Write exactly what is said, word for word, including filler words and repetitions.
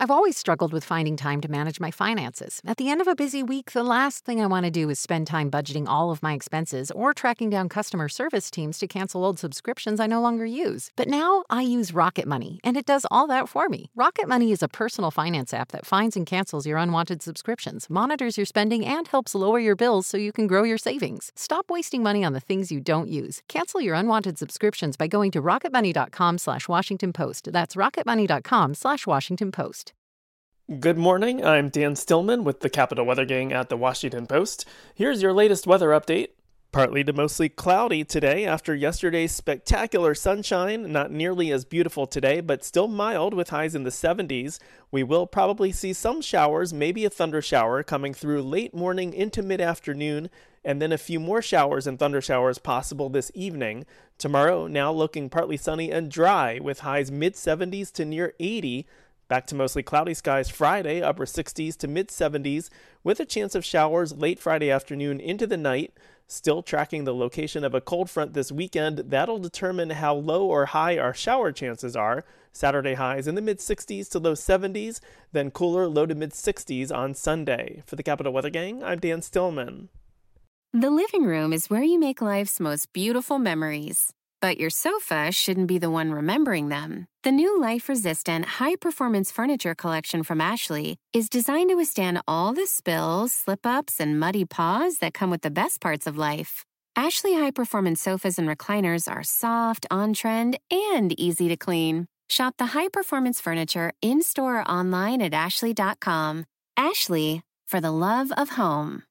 I've always struggled with finding time to manage my finances. At the end of a busy week, the last thing I want to do is spend time budgeting all of my expenses or tracking down customer service teams to cancel old subscriptions I no longer use. But now I use Rocket Money, and it does all that for me. Rocket Money is a personal finance app that finds and cancels your unwanted subscriptions, monitors your spending, and helps lower your bills so you can grow your savings. Stop wasting money on the things you don't use. Cancel your unwanted subscriptions by going to rocketmoney.com slash Washington Post. That's rocketmoney.com slash Washington Post. Good morning, I'm Dan Stillman with the Capital Weather Gang at the Washington Post. Here's your latest weather update. Partly to mostly cloudy today after yesterday's spectacular sunshine. Not nearly as beautiful today, but still mild with highs in the seventies. We will probably see some showers, maybe a thunder shower coming through late morning into mid-afternoon, and then a few more showers and thunder showers possible this evening. Tomorrow, now looking partly sunny and dry with highs mid-seventies to near eighty. Back to mostly cloudy skies Friday, upper sixties to mid-seventies, with a chance of showers late Friday afternoon into the night. Still tracking the location of a cold front this weekend. That'll determine how low or high our shower chances are. Saturday highs in the mid-sixties to low seventies, then cooler low to mid-sixties on Sunday. For the Capital Weather Gang, I'm Dan Stillman. The living room is where you make life's most beautiful memories. But your sofa shouldn't be the one remembering them. The new life-resistant, high-performance furniture collection from Ashley is designed to withstand all the spills, slip-ups, and muddy paws that come with the best parts of life. Ashley high-performance sofas and recliners are soft, on-trend, and easy to clean. Shop the high-performance furniture in-store or online at ashley dot com. Ashley, for the love of home.